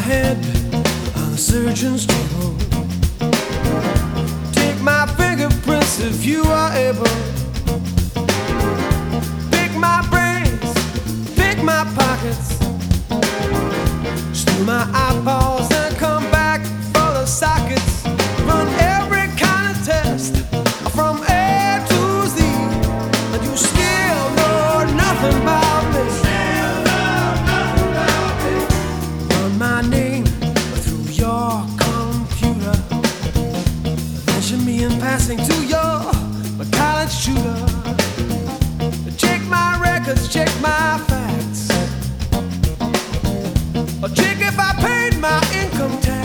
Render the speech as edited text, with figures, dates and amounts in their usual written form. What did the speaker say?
head on the surgeon's table. Take my fingerprints if you are able. Pick my brains, pick my pockets, steal my eyeballs and come back for the sockets. Run every kind of test from A to Z, and you still know nothing about me. Run my name through your computer, mention me in passing to your college shooter. Check my records, check my facts, or check if I paid my income tax.